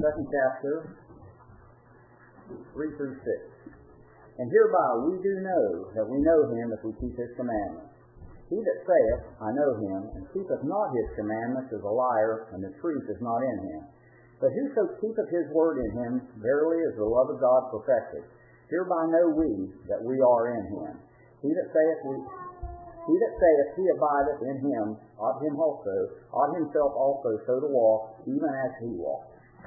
2nd chapter, 3 through 6. And hereby we do know that we know him if we keep his commandments. He that saith, I know him, and keepeth not his commandments is a liar, and the truth is not in him. But whoso keepeth his word in him, verily is the love of God perfected. Hereby know we that we are in him. He that saith he abideth in him, ought himself also so to walk, even as he walked.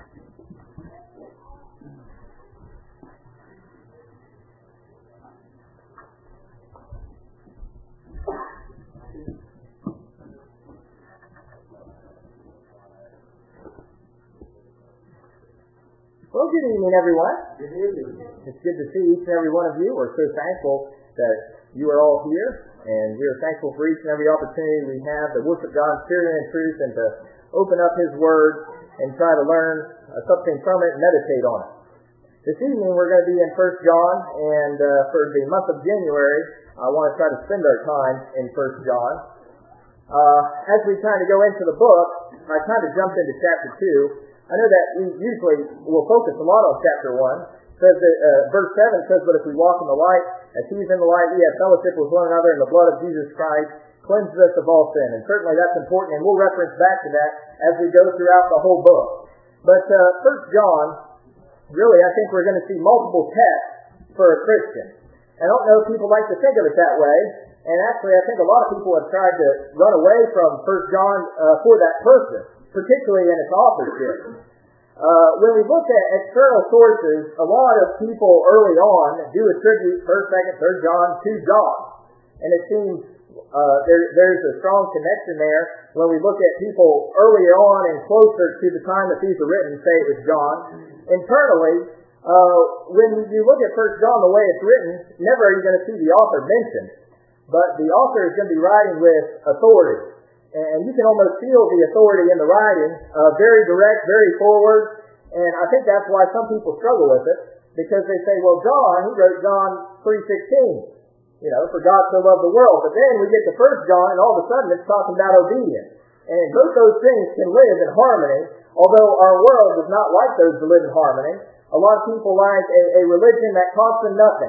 Well, good evening, everyone. Good evening. It's good to see each and every one of you. We're so thankful that you are all here, and we are thankful for each and every opportunity we have to worship God in spirit and in truth, and to open up His Word and try to learn something from it and meditate on it. This evening we're going to be in 1 John, and for the month of January, I want to try to spend our time in 1 John. As we kind of go into the book, I kind of jumped into chapter 2. I know that we usually will focus a lot on chapter 1. It says that, verse 7 says, but if we walk in the light, as he is in the light, we have fellowship with one another, and the blood of Jesus Christ cleanses us of all sin. And certainly that's important, and we'll reference back to that as we go throughout the whole book. But 1 John, really, I think we're going to see multiple texts for a Christian. I don't know if people like to think of it that way, and actually I think a lot of people have tried to run away from 1 John for that purpose, particularly in its authorship. When we look at external sources, a lot of people early on do attribute 1st, 2nd, 3rd John to John. And it seems there's a strong connection there when we look at people earlier on and closer to the time that these are written, say it was John. Internally, when you look at 1 John the way it's written, never are you going to see the author mentioned. But the author is going to be writing with authority. And you can almost feel the authority in the writing, very direct, very forward, and I think that's why some people struggle with it, because they say, well, John, he wrote John 3:16, for God so loved the world. But then we get to 1 John, and all of a sudden it's talking about obedience. And both those things can live in harmony, although our world does not like those to live in harmony. A lot of people like a religion that costs them nothing,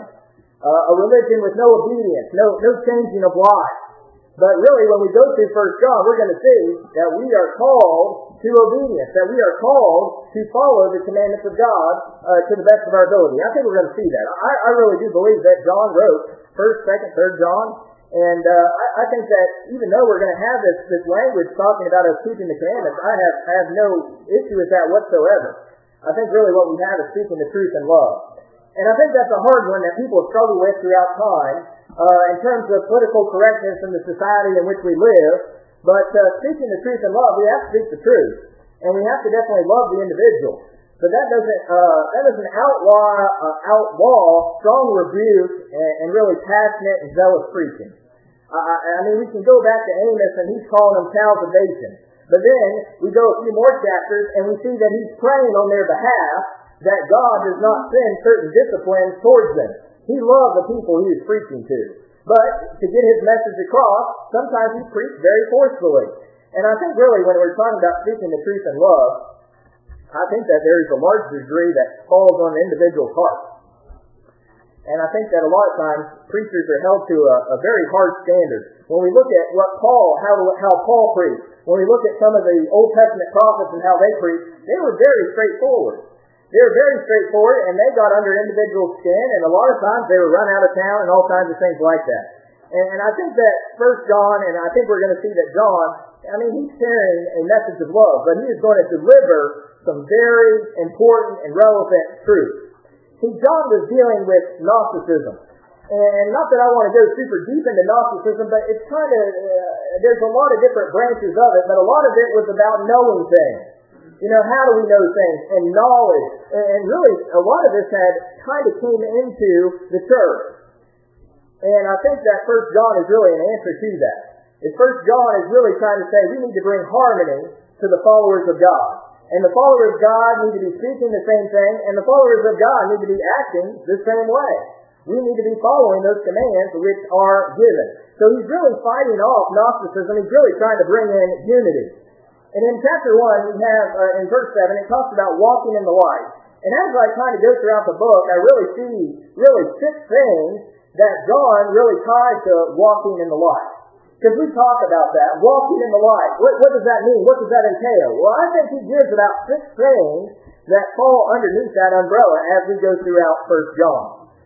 a religion with no obedience, no changing of life. But really, when we go through 1 John, we're going to see that we are called to obedience, that we are called to follow the commandments of God to the best of our ability. I think we're going to see that. I really do believe that John wrote 1st, 2nd, 3rd John, and I think that even though we're going to have this language talking about us keeping the commandments, I have no issue with that whatsoever. I think really what we have is speaking the truth in love. And I think that's a hard one that people have struggled with throughout time, in terms of political correctness in the society in which we live. But speaking the truth in love, we have to speak the truth, and we have to definitely love the individual. But that doesn't outlaw strong rebuke and really passionate and zealous preaching. I mean, we can go back to Amos, and he's calling them cows of Bashan. But then we go a few more chapters, and we see that he's praying on their behalf that God does not send certain disciplines towards them. He loved the people he was preaching to. But to get his message across, sometimes he preached very forcefully. And I think really when we're talking about speaking the truth in love, I think that there is a large degree that falls on an individual's heart. And I think that a lot of times preachers are held to a very hard standard. When we look at how Paul preached, when we look at some of the Old Testament prophets and how they preached, they were very straightforward. They were very straightforward, and they got under individual skin, and a lot of times they were run out of town and all kinds of things like that. And I think that 1 John, and I think we're going to see that John, he's carrying a message of love, but he is going to deliver some very important and relevant truths. See, John was dealing with Gnosticism. And not that I want to go super deep into Gnosticism, but it's kind of, there's a lot of different branches of it, but a lot of it was about knowing things. How do we know things? And knowledge. And really, a lot of this had kind of came into the church. And I think that 1 John is really an answer to that. 1 John is really trying to say we need to bring harmony to the followers of God. And the followers of God need to be speaking the same thing, and the followers of God need to be acting the same way. We need to be following those commands which are given. So he's really fighting off Gnosticism. He's really trying to bring in unity. And in chapter 1, we have, in verse 7, it talks about walking in the light. And as I kind of go throughout the book, I really see 6 things that John really ties to walking in the light. Because we talk about that, walking in the light. What does that mean? What does that entail? Well, I think he gives about 6 things that fall underneath that umbrella as we go throughout 1 John.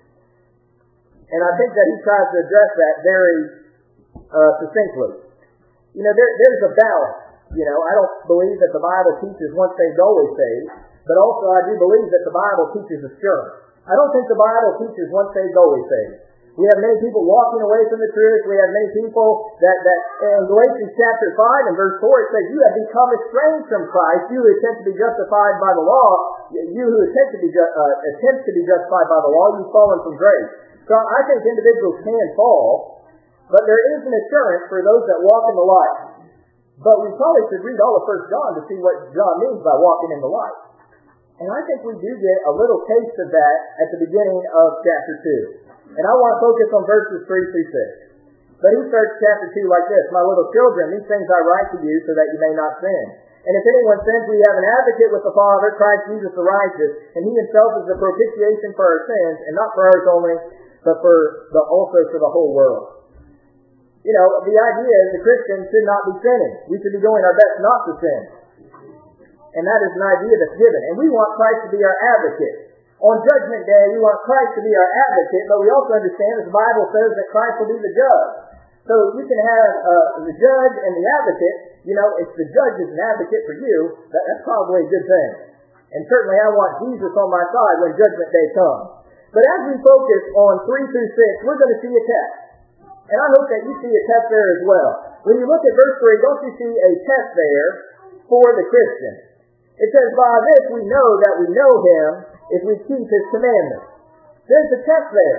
And I think that he tries to address that very succinctly. You know, there's a balance. You know, I don't believe that the Bible teaches once saved, always saved, but also I do believe that the Bible teaches assurance. I don't think the Bible teaches once saved, always saved. We have many people walking away from the truth. We have many people that in Galatians chapter 5 and verse 4, it says, you have become estranged from Christ, you who attempt to be justified by the law, you who attempt to be justified by the law, you've fallen from grace. So I think individuals can fall, but there is an assurance for those that walk in the light. But we probably should read all of 1 John to see what John means by walking in the light. And I think we do get a little taste of that at the beginning of chapter 2. And I want to focus on verses 3 through 6. But he starts chapter 2 like this, my little children, these things I write to you so that you may not sin. And if anyone sins, we have an advocate with the Father, Christ Jesus the righteous, and he himself is the propitiation for our sins, and not for ours only, but also for the whole world. You know, the idea is the Christian should not be sinning. We should be doing our best not to sin. And that is an idea that's given. And we want Christ to be our advocate. On Judgment Day, we want Christ to be our advocate, but we also understand that the Bible says that Christ will be the judge. So you can have the judge and the advocate. You know, if the judge is an advocate for you, that's probably a good thing. And certainly I want Jesus on my side when Judgment Day comes. But as we focus on 3 through 6, we're going to see a test. And I hope that you see a test there as well. When you look at verse 3, don't you see a test there for the Christian? It says, by this we know that we know him if we keep his commandments. There's a test there.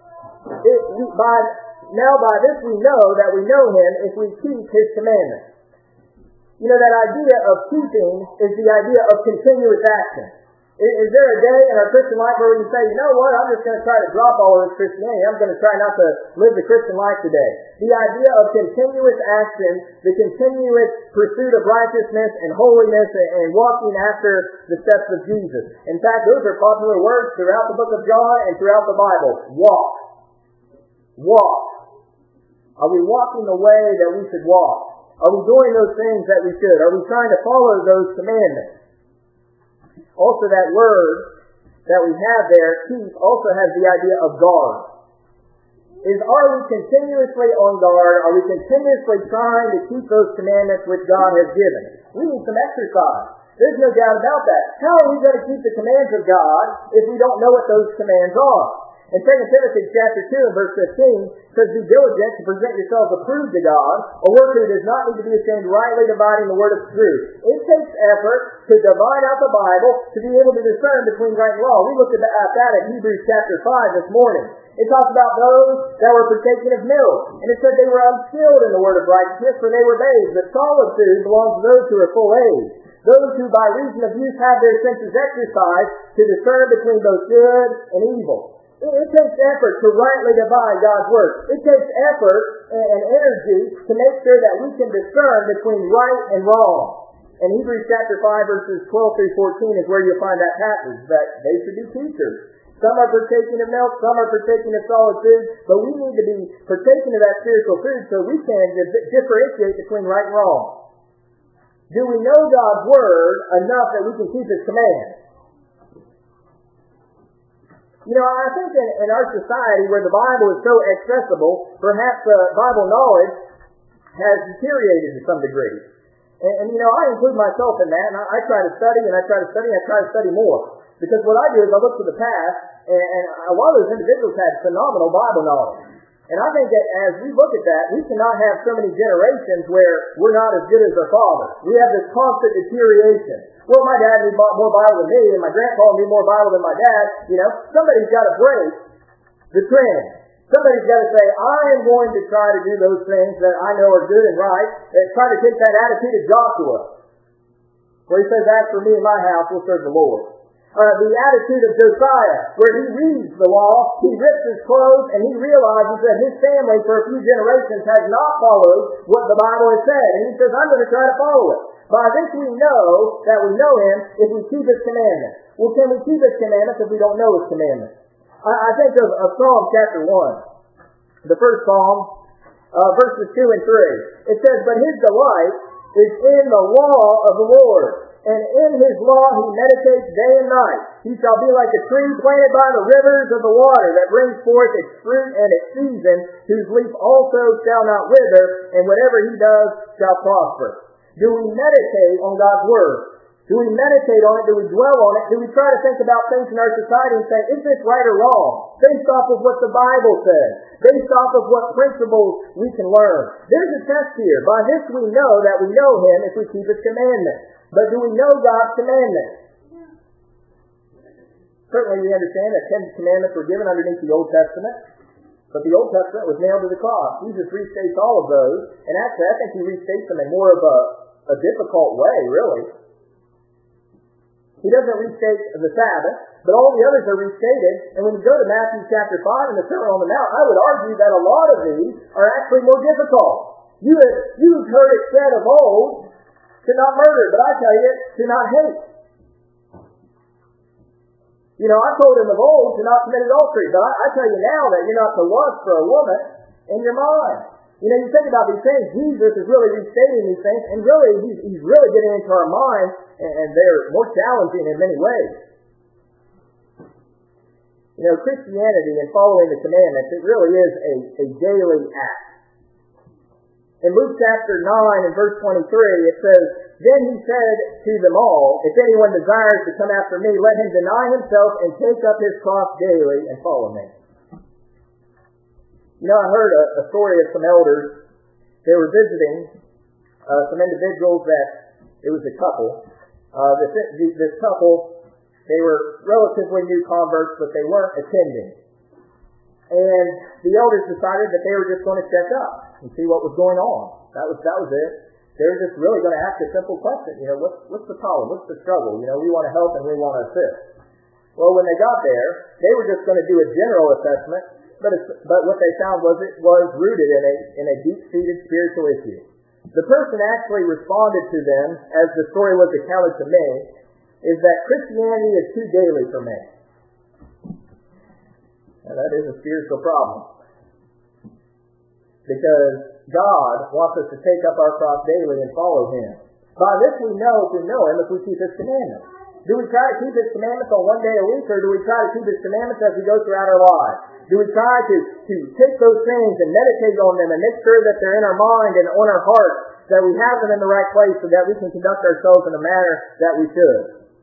By this we know that we know him if we keep his commandments. You know, that idea of keeping is the idea of continuous action. Is there a day in our Christian life where we can say, you know what, I'm just going to try to drop all of this Christianity. I'm going to try not to live the Christian life today. The idea of continuous action, the continuous pursuit of righteousness and holiness and walking after the steps of Jesus. In fact, those are popular words throughout the book of John and throughout the Bible. Walk. Walk. Are we walking the way that we should walk? Are we doing those things that we should? Are we trying to follow those commandments? Also, that word that we have there, keep, also has the idea of guard. Are we continuously on guard? Are we continuously trying to keep those commandments which God has given? We need some exercise. There's no doubt about that. How are we going to keep the commands of God if we don't know what those commands are? In 2 Timothy chapter 2 and verse 15 says, be diligent to present yourselves approved to God, a worker who does not need to be ashamed, rightly dividing the word of truth. It takes effort to divide out the Bible to be able to discern between right and wrong. We looked at that in Hebrews chapter 5 this morning. It talks about those that were partaking of milk. And it said they were unskilled in the word of righteousness, for they were babes. But solid food belongs to those who are full age, those who by reason of use have their senses exercised to discern between both good and evil. It takes effort to rightly divide God's word. It takes effort and energy to make sure that we can discern between right and wrong. And Hebrews chapter 5 verses 12 through 14 is where you'll find that passage, that they should be teachers. Some are partaking of milk, some are partaking of solid food, but we need to be partaking of that spiritual food so we can differentiate between right and wrong. Do we know God's word enough that we can keep his commands? You know, I think in our society where the Bible is so accessible, perhaps Bible knowledge has deteriorated to some degree. And you know, I include myself in that, and I try to study, and I try to study more. Because what I do is I look to the past, and a lot of those individuals had phenomenal Bible knowledge. And I think that as we look at that, we cannot have so many generations where we're not as good as our father. We have this constant deterioration. Well, my dad knew more Bible than me, and my grandpa knew more Bible than my dad. You know, somebody's got to break the trend. Somebody's got to say, I am going to try to do those things that I know are good and right, and try to take that attitude of Joshua, where he says, as for me and my house, we'll serve the Lord. The attitude of Josiah, where he reads the law, he rips his clothes, and he realizes that his family for a few generations has not followed what the Bible has said. And he says, I'm going to try to follow it. By this we know that we know Him if we keep His commandments. Well, can we keep His commandments if we don't know His commandments? I think of Psalm chapter 1. The first Psalm, verses 2 and 3. It says, "But his delight is in the law of the Lord, and in His law he meditates day and night. He shall be like a tree planted by the rivers of the water, that brings forth its fruit in its season, whose leaf also shall not wither, and whatever he does shall prosper." Do we meditate on God's Word? Do we meditate on it? Do we dwell on it? Do we try to think about things in our society and say, is this right or wrong? Based off of what the Bible says. Based off of what principles we can learn. There's a test here. By this we know that we know Him if we keep His commandments. But do we know God's commandments? Certainly we understand that 10 commandments were given underneath the Old Testament. But the Old Testament was nailed to the cross. Jesus restates all of those. And actually, I think He restates them in more of a difficult way, really. He doesn't restate the Sabbath, but all the others are restated. And when you go to Matthew chapter 5 and the Sermon on the Mount, I would argue that a lot of these are actually more difficult. You've heard it said of old to not murder, but I tell you, to not hate. You know, I told him of old to not commit adultery, but I tell you now that you're not to lust for a woman in your mind. You know, you think about these things, Jesus is really restating these things, and really, he's really getting into our minds, and they're more challenging in many ways. You know, Christianity and following the commandments, it really is a daily act. In Luke chapter 9 and verse 23, it says, "Then he said to them all, if anyone desires to come after me, let him deny himself and take up his cross daily and follow me." You know, I heard a story of some elders. They were visiting some individuals that, it was a couple. This couple, they were relatively new converts, but they weren't attending. And the elders decided that they were just going to check up and see what was going on. That was it. They were just really going to ask a simple question. You know, what's the problem? What's the struggle? You know, we want to help and we want to assist. Well, when they got there, they were just going to do a general assessment, but what they found was it was rooted in a deep-seated spiritual issue. The person actually responded to them, as the story was accounted to me, is that Christianity is too daily for me. Now, that is a spiritual problem. Because God wants us to take up our cross daily and follow Him. By this we know if we know Him, if we keep His commandments. Do we try to keep His commandments on one day a week, or do we try to keep His commandments as we go throughout our lives? Do we try to take those things and meditate on them and make sure that they're in our mind and on our heart, that we have them in the right place so that we can conduct ourselves in a manner that we should?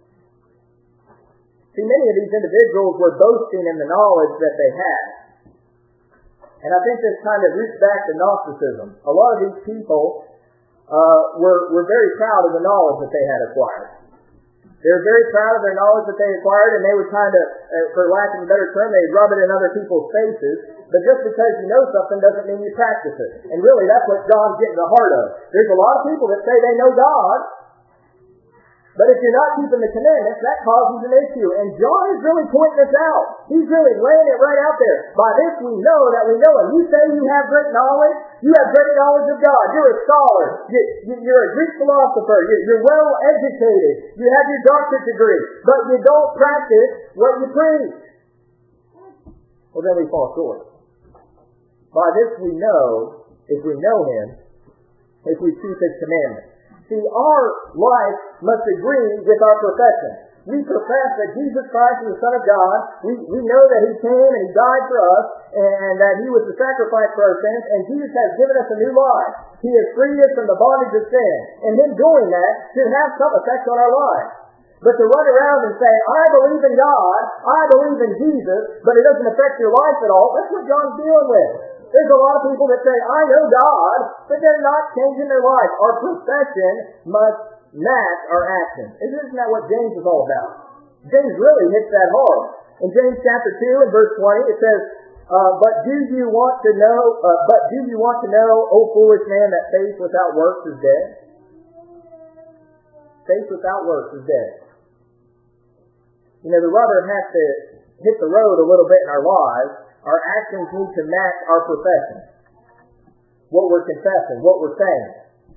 See, many of these individuals were boasting in the knowledge that they had. And I think this kind of roots back to Gnosticism. A lot of these people were very proud of the knowledge that they had acquired. They were very proud of their knowledge that they acquired, and they would kind of, for lack of a better term, they'd rub it in other people's faces. But just because you know something doesn't mean you practice it. And really, that's what John's getting the heart of. There's a lot of people that say they know God, but if you're not keeping the commandments, that causes an issue. And John is really pointing this out. He's really laying it right out there. By this we know that we know Him. You say you have great knowledge. You have great knowledge of God. You're a scholar. You're a Greek philosopher. You're well educated. You have your doctorate degree. But you don't practice what you preach. Well, then we fall short. By this we know, if we know Him, if we keep His commandments. See, our life must agree with our profession. We profess that Jesus Christ is the Son of God. We know that He came and He died for us, and that He was the sacrifice for our sins, and Jesus has given us a new life. He has freed us from the bondage of sin. And Him doing that should have some effect on our lives. But to run around and say, I believe in God, I believe in Jesus, but it doesn't affect your life at all, that's what John's dealing with. There's a lot of people that say, I know God, but they're not changing their life. Our profession must match our actions. Isn't that what James is all about? James really hits that hard. In James chapter 2 and verse 20, it says, But do you want to know, O foolish man, that faith without works is dead? Faith without works is dead. You know, the rubber has to hit the road a little bit in our lives. Our actions need to match our profession. What we're confessing, what we're saying.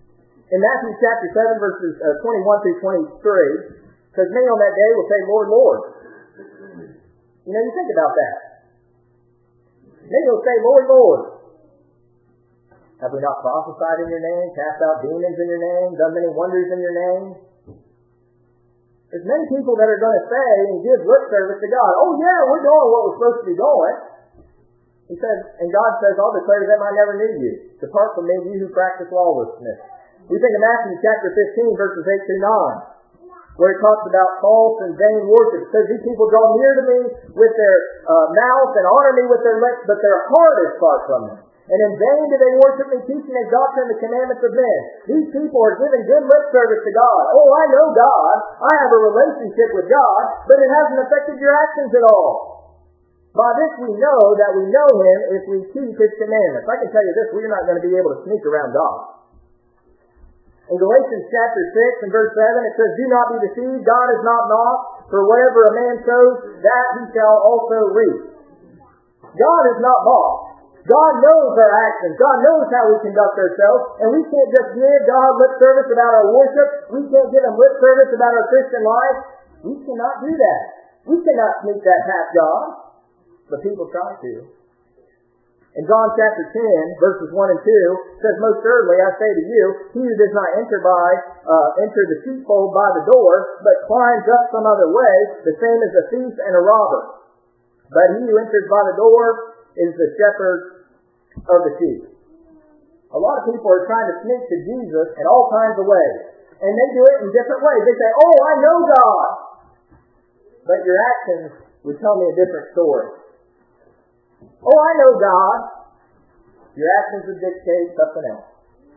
In Matthew chapter 7, verses 21 through 23, it says, many on that day will say, Lord, Lord. You think about that. Many will say, Lord, Lord. Have we not prophesied in your name, cast out demons in your name, done many wonders in your name? There's many people that are going to say and give lip service to God. Oh yeah, we're doing what we're supposed to be doing. He says, and God says, I'll declare to them I never knew you. Depart from me, you who practice lawlessness. We think of Matthew chapter 15, verses 8 through 9, where it talks about false and vain worship. It says, these people draw near to me with their mouth and honor me with their lips, but their heart is far from me. And in vain do they worship me, teaching and doctrine the commandments of men. These people are giving good lip service to God. Oh, I know God. I have a relationship with God, but it hasn't affected your actions at all. By this we know that we know Him if we keep His commandments. I can tell you this, we're not going to be able to sneak around God. In Galatians chapter 6 and verse 7, it says, do not be deceived, God is not mocked, for whatever a man sows, that he shall also reap. God is not mocked. God knows our actions. God knows how we conduct ourselves, and we can't just give God lip service about our worship. We can't give Him lip service about our Christian life. We cannot do that. We cannot sneak that past God, but people try to. In John chapter 10, verses 1 and 2, it says, most certainly I say to you, he who does not enter the sheepfold by the door, but climbs up some other way, the same is a thief and a robber. But he who enters by the door is the shepherd of the sheep. A lot of people are trying to sneak to Jesus in all kinds of ways. And they do it in different ways. They say, oh, I know God. But your actions would tell me a different story. Oh, I know God. Your actions would dictate something else.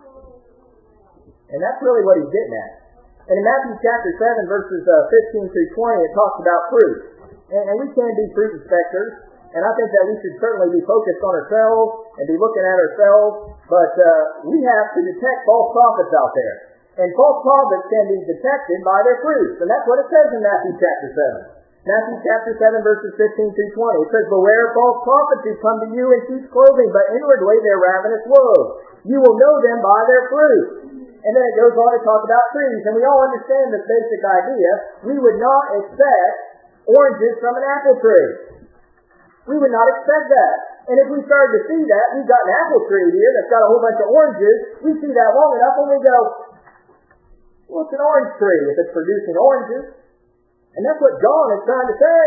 And that's really what he's getting at. And in Matthew chapter 7, verses 15 through 20, it talks about fruit. And we can be fruit inspectors. And I think that we should certainly be focused on ourselves and be looking at ourselves. But we have to detect false prophets out there. And false prophets can be detected by their fruits. And that's what it says in Matthew chapter 7. Matthew chapter 7, verses 15 through 20. It says, beware of false prophets who come to you in sheep's clothing, but inwardly they're ravenous wolves. You will know them by their fruit. And then it goes on to talk about trees. And we all understand this basic idea. We would not expect oranges from an apple tree. We would not expect that. And if we started to see that, we've got an apple tree here that's got a whole bunch of oranges. We see that long enough and we go, well, it's an orange tree if it's producing oranges. And that's what John is trying to say.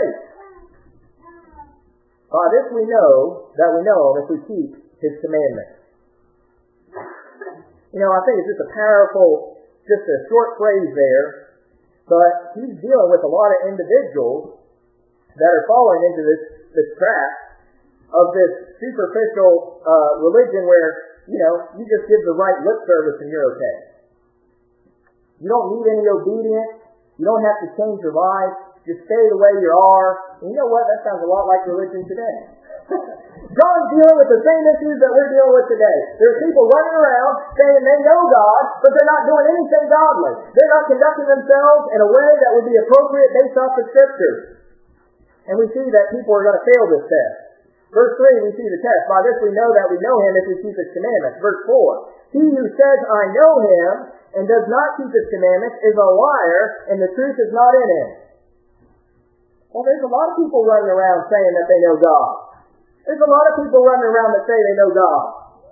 By this we know that we know Him if we keep His commandments. I think it's just a powerful, just a short phrase there, but he's dealing with a lot of individuals that are falling into this trap of this superficial religion where, you just give the right lip service and you're okay. You don't need any obedience. You don't have to change your life. Just stay the way you are. And you know what? That sounds a lot like religion today. John's dealing with the same issues that we're dealing with today. There's people running around saying they know God, but they're not doing anything godly. They're not conducting themselves in a way that would be appropriate based off the Scriptures. And we see that people are going to fail this test. Verse 3, we see the test. By this we know that we know Him if we keep His commandments. Verse 4, he who says, I know Him, and does not keep His commandments is a liar, and the truth is not in him. Well, there's a lot of people running around saying that they know God. There's a lot of people running around that say they know God.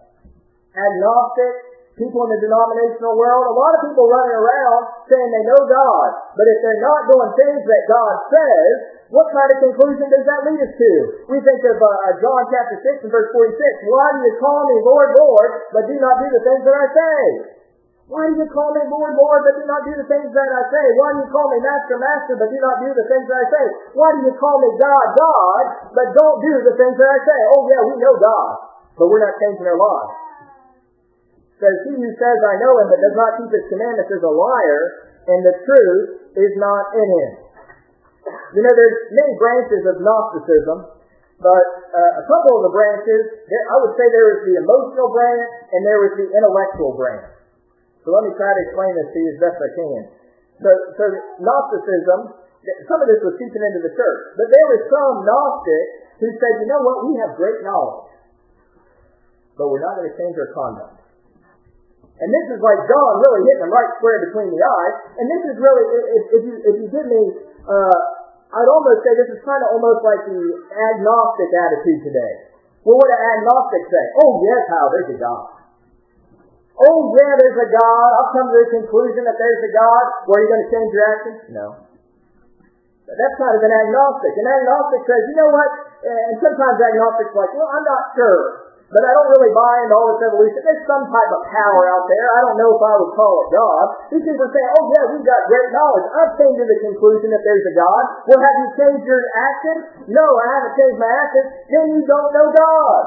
Agnostics, people in the denominational world, a lot of people running around saying they know God. But if they're not doing things that God says, what kind of conclusion does that lead us to? We think of John chapter 6 and verse 46. Why do you call me Lord, Lord, but do not do the things that I say? Why do you call me Lord, Lord, but do not do the things that I say? Why do you call me Master, Master, but do not do the things that I say? Why do you call me God, God, but don't do the things that I say? Oh yeah, we know God, but we're not changing our lives. It says, he who says, I know Him, but does not keep His commandments is a liar, and the truth is not in him. There's many branches of Gnosticism, but a couple of the branches, I would say there is the emotional branch, and there is the intellectual branch. So let me try to explain this to you as best I can. So Gnosticism, some of this was seeping into the church. But there were some Gnostics who said, you know what, we have great knowledge, but we're not going to change our conduct. And this is like John really hitting them right square between the eyes. And this is really, if you give me, I'd almost say this is kind of almost like the agnostic attitude today. Well, what do agnostics say? Oh, yes, how there's a God. Oh, yeah, there's a God. I've come to the conclusion that there's a God. Well, are you going to change your actions? No. That's kind of an agnostic. An agnostic says, you know what? And sometimes agnostics are like, well, I'm not sure. But I don't really buy into all this evolution. There's some type of power out there. I don't know if I would call it God. These people say, oh yeah, we've got great knowledge. I've came to the conclusion that there's a God. Well, have you changed your actions? No, I haven't changed my actions. Then you don't know God.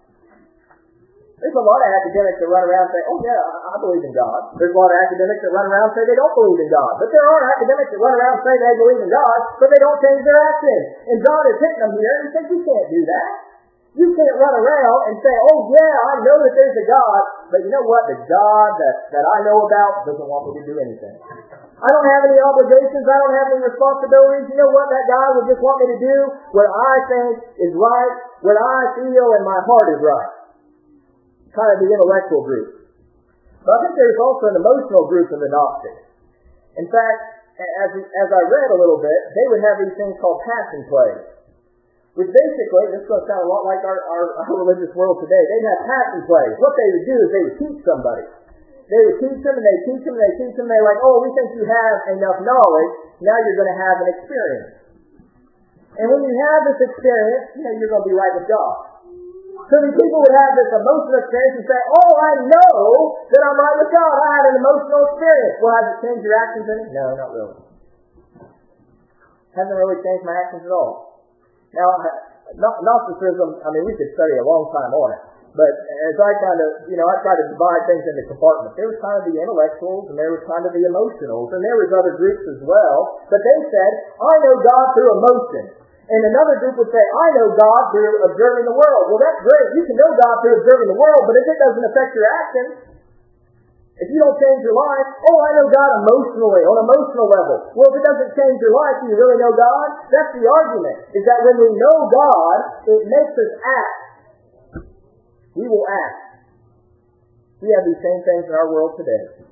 There's a lot of academics that run around and say, oh yeah, I believe in God. There's a lot of academics that run around and say they don't believe in God. But there are academics that run around and say they believe in God, but they don't change their actions. And God is hitting them here and he says, you can't do that. You can't run around and say, oh yeah, I know that there's a God, but you know what? The God that I know about doesn't want me to do anything. I don't have any obligations. I don't have any responsibilities. You know what? That God would just want me to do what I think is right, what I feel in my heart is right. Kind of the intellectual group. But I think there's also an emotional group in the Gnostics. In fact, as I read a little bit, they would have these things called passion plays. Which basically, this is going to sound a lot like our religious world today. They'd have passion plays. What they would do is they would teach somebody. They would teach them, and they teach them, and they teach them. They're like, oh, we think you have enough knowledge. Now you're going to have an experience. And when you have this experience, you're going to be right with God. So these people would have this emotional experience and say, oh, I know that I'm right with God. I had an emotional experience. Well, has it changed your actions in it? No, not really. Hasn't really changed my actions at all. Now, Gnosticism, we could study a long time on it. But as I kind of, I try to divide things into compartments. There was kind of the intellectuals, and there was kind of the emotionals, and there was other groups as well. But they said, I know God through emotion. And another group would say, I know God through observing the world. Well, that's great. You can know God through observing the world, but if it doesn't affect your actions, if you don't change your life, oh, I know God emotionally, on an emotional level. Well, if it doesn't change your life, do you really know God? That's the argument, is that when we know God, it makes us act. We will act. We have these same things in our world today.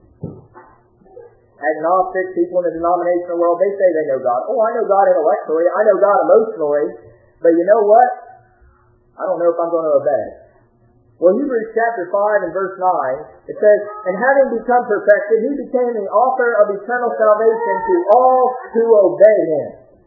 Agnostics, people in the denominational world, they say they know God. Oh, I know God intellectually, I know God emotionally, but you know what? I don't know if I'm going to obey. Well, Hebrews chapter 5 and verse 9, it says, and having become perfected, he became the author of eternal salvation to all who obey him.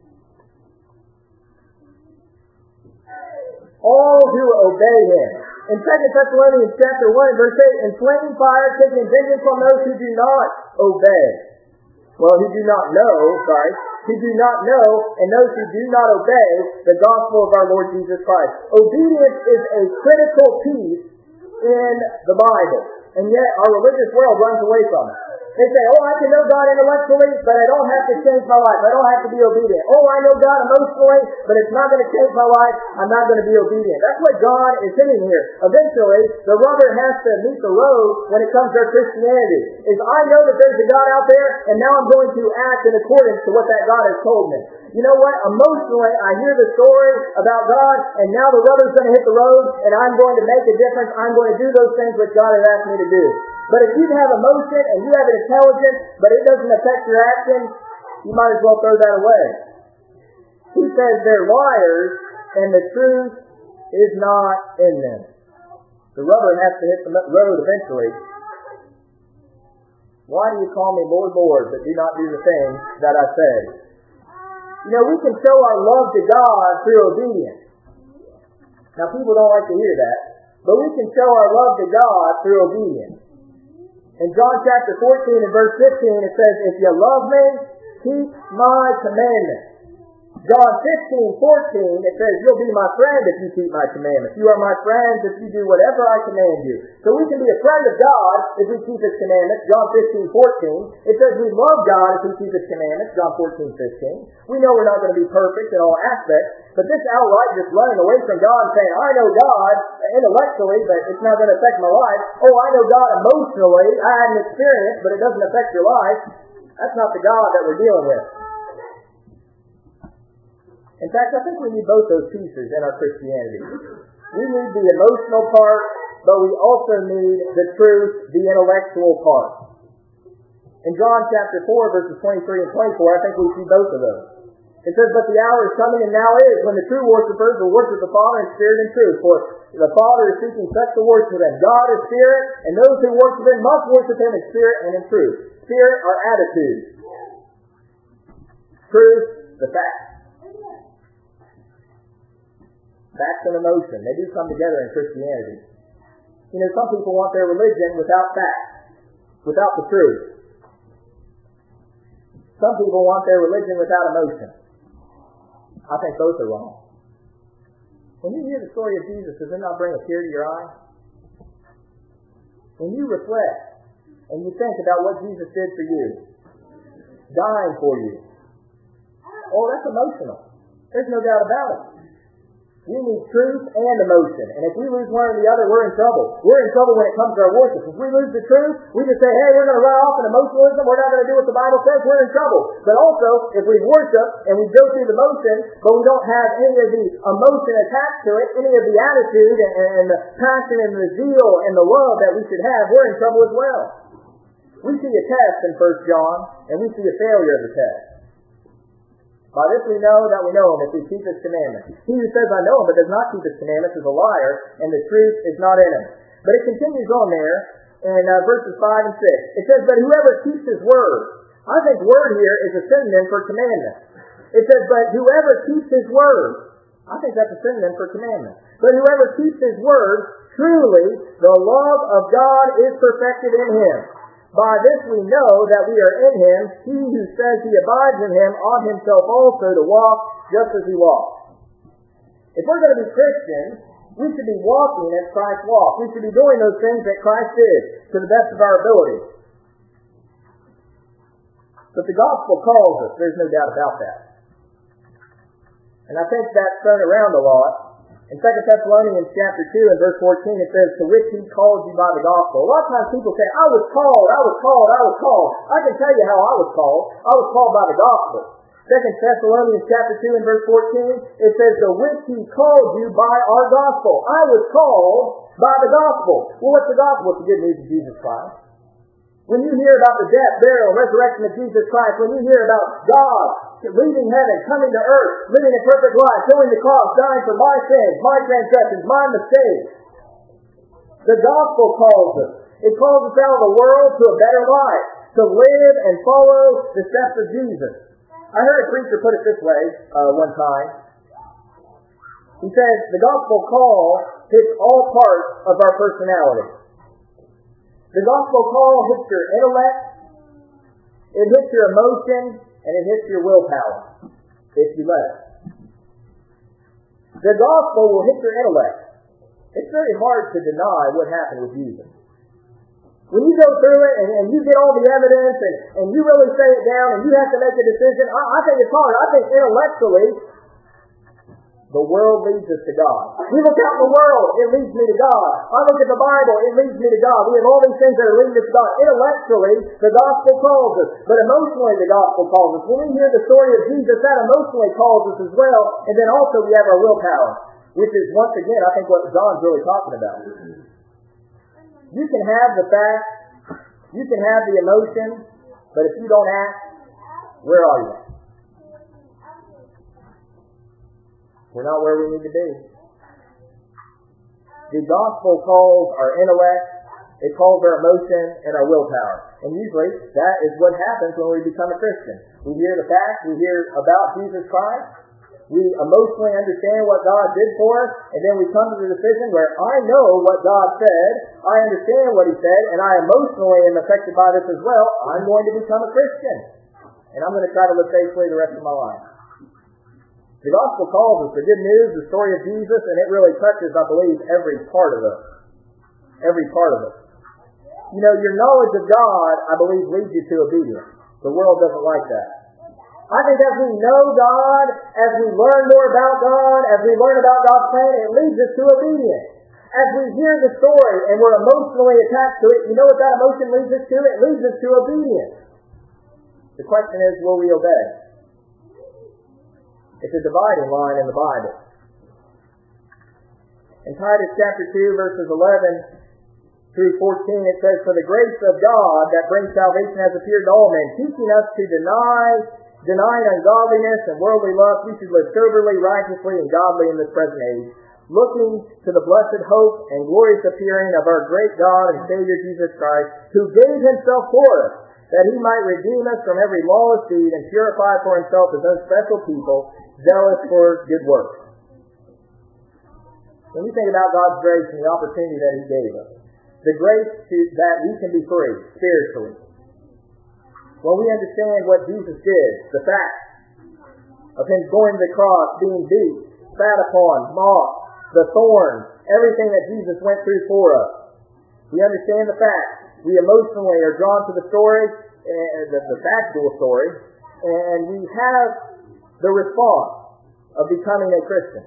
All who obey him. In 2 Thessalonians chapter 1 verse 8, in flaming fire taking vengeance on those who do not obey. Well, who do not know, who do not know, and those who do not obey the gospel of our Lord Jesus Christ. Obedience is a critical piece in the Bible, and yet our religious world runs away from it. They say, oh, I can know God intellectually, but I don't have to change my life. I don't have to be obedient. Oh, I know God emotionally, but it's not going to change my life. I'm not going to be obedient. That's what God is saying here. Eventually, the rubber has to meet the road when it comes to our Christianity. Is I know that there's a God out there, and now I'm going to act in accordance to what that God has told me. You know what? Emotionally, I hear the story about God, and now the rubber's going to hit the road, and I'm going to make a difference. I'm going to do those things which God has asked me to do. But if you have emotion and you have an intelligence, but it doesn't affect your actions, you might as well throw that away. He says they're liars, and the truth is not in them. The rubber has to hit the road eventually. Why do you call me Lord, Lord, but do not do the things that I say? We can show our love to God through obedience. Now, people don't like to hear that, but we can show our love to God through obedience. In John chapter 14 and verse 15, it says, if you love me, keep my commandments. John 15:14, it says, you'll be my friend if you keep my commandments. You are my friends if you do whatever I command you. So we can be a friend of God if we keep his commandments. John 15:14, it says we love God if we keep his commandments. John 14:15. We know we're not going to be perfect in all aspects, but this outright just running away from God and saying, I know God intellectually, but it's not going to affect my life. Oh, I know God emotionally. I had an experience, but it doesn't affect your life. That's not the God that we're dealing with. In fact, I think we need both those pieces in our Christianity. We need the emotional part, but we also need the truth, the intellectual part. In John chapter 4, verses 23 and 24, I think we see both of those. It says, "But the hour is coming, and now is, when the true worshipers will worship the Father in spirit and truth. For the Father is seeking such to worship Him. God is spirit, and those who worship Him must worship Him in spirit and in truth." Spirit are attitudes. Truth, the facts. Facts and emotion, they do come together in Christianity. You know, some people want their religion without facts, without the truth. Some people want their religion without emotion. I think both are wrong. When you hear the story of Jesus, does it not bring a tear to your eye? When you reflect and you think about what Jesus did for you, dying for you, oh, that's emotional. There's no doubt about it. We need truth and emotion. And if we lose one or the other, we're in trouble. We're in trouble when it comes to our worship. If we lose the truth, we just say, hey, we're going to run off in emotionalism. We're not going to do what the Bible says. We're in trouble. But also, if we worship and we go through the motion, but we don't have any of the emotion attached to it, any of the attitude and the passion and the zeal and the love that we should have, we're in trouble as well. We see a test in 1 John, and we see a failure of the test. By this we know that we know Him if we keep His commandments. He who says, I know Him, but does not keep His commandments is a liar, and the truth is not in him. But it continues on there in verses 5 and 6. It says, but whoever keeps His word. I think word here is a synonym for commandment. It says, but whoever keeps His word. I think that's a synonym for commandment. But whoever keeps His word, truly the love of God is perfected in him. By this we know that we are in Him. He who says he abides in Him ought himself also to walk just as He walked. If we're going to be Christians, we should be walking as Christ walked. We should be doing those things that Christ did to the best of our ability. But the gospel calls us. There's no doubt about that. And I think that's thrown around a lot. In 2 Thessalonians chapter 2 and verse 14 it says, to which He called you by the gospel. A lot of times people say, I was called. I can tell you how I was called. I was called by the gospel. 2 Thessalonians chapter 2 and verse 14, it says, to which He called you by our gospel. I was called by the gospel. Well, what's the gospel? It's the good news of Jesus Christ. When you hear about the death, burial, and resurrection of Jesus Christ, when you hear about God leaving heaven, coming to earth, living a perfect life, filling the cross, dying for my sins, my transgressions, my mistakes, the gospel calls us. It calls us out of the world to a better life, to live and follow the steps of Jesus. I heard a preacher put it this way one time. He said, the gospel call hits all parts of our personality. The gospel call hits your intellect, it hits your emotion, and it hits your willpower, if you let it. The gospel will hit your intellect. It's very hard to deny what happened with Jesus. When you go through it and you get all the evidence and you really say it down and you have to make a decision, I think it's hard. I think intellectually, the world leads us to God. We look out in the world, it leads me to God. I look at the Bible, it leads me to God. We have all these things that are leading us to God. Intellectually, the gospel calls us, but emotionally the gospel calls us. When we hear the story of Jesus, that emotionally calls us as well, and then also we have our willpower, which is, once again, I think what John's really talking about. You can have the facts, you can have the emotion, but if you don't act, where are you? We're not where we need to be. The gospel calls our intellect, it calls our emotion and our willpower. And usually that is what happens when we become a Christian. We hear the facts, we hear about Jesus Christ, we emotionally understand what God did for us, and then we come to the decision where I know what God said, I understand what He said, and I emotionally am affected by this as well. I'm going to become a Christian. And I'm going to try to live faithfully the rest of my life. The gospel calls us the good news, the story of Jesus, and it really touches, I believe, every part of us. Every part of us. You know, your knowledge of God, I believe, leads you to obedience. The world doesn't like that. I think as we know God, as we learn more about God, as we learn about God's plan, it leads us to obedience. As we hear the story and we're emotionally attached to it, you know what that emotion leads us to? It leads us to obedience. The question is, will we obey? It's a dividing line in the Bible. In Titus chapter 2, verses 11 through 14, it says, "For the grace of God that brings salvation has appeared to all men, teaching us to denying ungodliness and worldly lust, we should live soberly, righteously, and godly in this present age, looking to the blessed hope and glorious appearing of our great God and Savior Jesus Christ, who gave himself for us, that he might redeem us from every lawless deed and purify for himself his own special people, zealous for good works." When we think about God's grace and the opportunity that he gave us, the grace that we can be free spiritually, when we understand what Jesus did, the fact of him going to the cross, being beat, spat upon, mocked, the thorns, everything that Jesus went through for us, we understand the fact. We emotionally are drawn to the story, the factual story, and we have the response of becoming a Christian.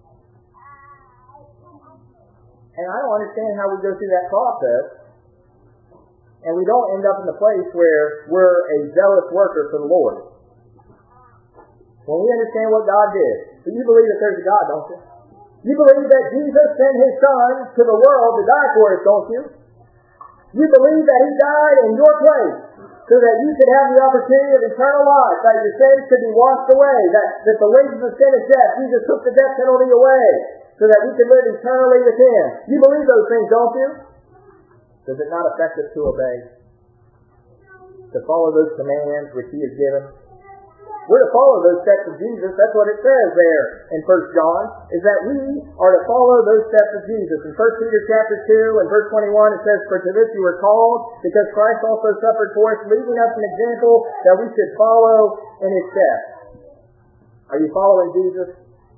And I don't understand how we go through that process and we don't end up in the place where we're a zealous worker for the Lord. When we understand what God did. But you believe that there's a God, don't you? You believe that Jesus sent his Son to the world to die for us, don't you? You believe that he died in your place so that you could have the opportunity of eternal life, that your sins could be washed away, that the wages of sin is death. Jesus took the death penalty away so that we could live eternally with him. You believe those things, don't you? Does it not affect us to obey? To follow those commands which he has given? We're to follow those steps of Jesus. That's what it says there in 1 John, is that we are to follow those steps of Jesus. In 1 Peter chapter 2 and verse 21, it says, "For to this you were called, because Christ also suffered for us, leaving us an example that we should follow in his steps." Are you following Jesus?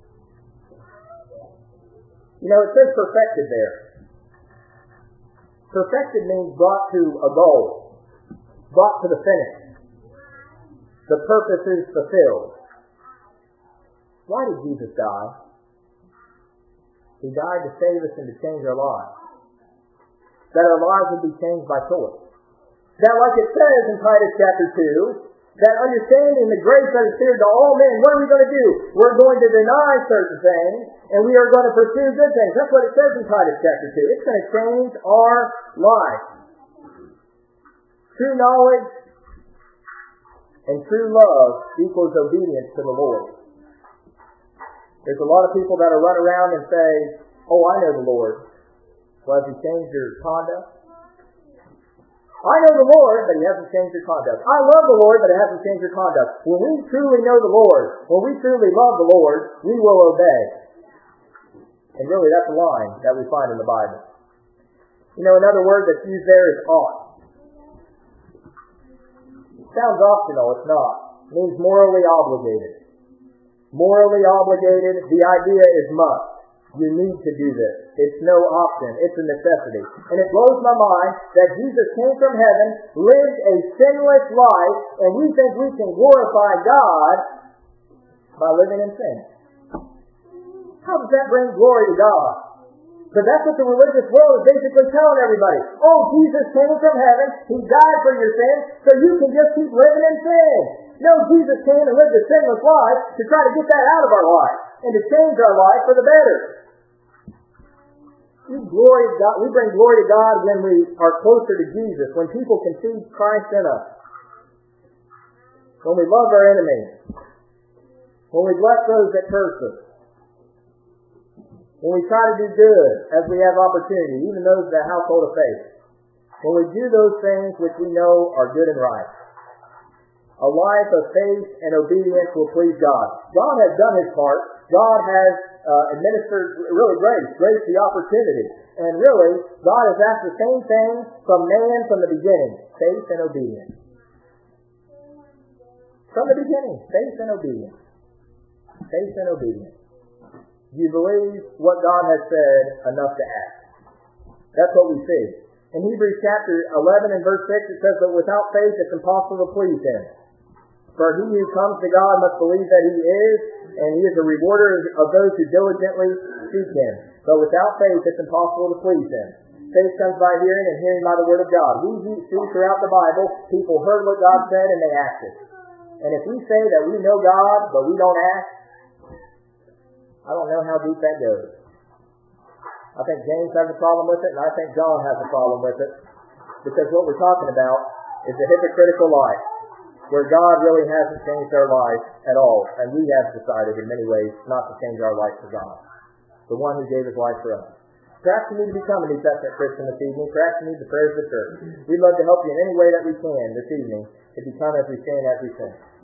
You know, it says perfected there. Perfected means brought to a goal, brought to the finish. The purpose is fulfilled. Why did Jesus die? He died to save us and to change our lives. That our lives would be changed by choice. That, like it says in Titus chapter 2, that understanding the grace that is appeared to all men, what are we going to do? We're going to deny certain things, and we are going to pursue good things. That's what it says in Titus chapter 2. It's going to change our life. True knowledge and true love equals obedience to the Lord. There's a lot of people that are run around and say, "Oh, I know the Lord." Well, has he changed your conduct? I know the Lord, but he hasn't changed your conduct. I love the Lord, but it hasn't changed your conduct. When we truly know the Lord, when we truly love the Lord, we will obey. And really, that's a line that we find in the Bible. You know, another word that's used there is ought. Sounds optional, it's not. It means morally obligated. Morally obligated, the idea is must. You need to do this. It's no option. It's a necessity. And it blows my mind that Jesus came from heaven, lived a sinless life, and we think we can glorify God by living in sin. How does that bring glory to God? Because that's what the religious world is basically telling everybody. Oh, Jesus came from heaven, he died for your sins, so you can just keep living in sin. No, Jesus came and lived a sinless life to try to get that out of our life and to change our life for the better. We bring glory to God when we are closer to Jesus, when people can see Christ in us, when we love our enemies, when we bless those that curse us, when we try to do good as we have opportunity, even those of the household of faith, when we do those things which we know are good and right. A life of faith and obedience will please God. God has done his part. God has administered really grace the opportunity. And really, God has asked the same thing from man from the beginning, faith and obedience. From the beginning, faith and obedience. Faith and obedience. Do you believe what God has said enough to act? That's what we see. In Hebrews chapter 11 and verse 6, it says that without faith it's impossible to please him. For he who comes to God must believe that he is, and he is a rewarder of those who diligently seek him. But without faith it's impossible to please him. Faith comes by hearing, and hearing by the word of God. We see throughout the Bible, people heard what God said and they acted. And if we say that we know God, but we don't act, I don't know how deep that goes. I think James has a problem with it, and I think John has a problem with it, because what we're talking about is a hypocritical life, where God really hasn't changed our life at all, and we have decided in many ways not to change our life for God, the one who gave his life for us. Perhaps you need to become a New Testament Christian this evening. Perhaps you need the prayers of the church. We'd love to help you in any way that we can this evening to become as we stand as we sing.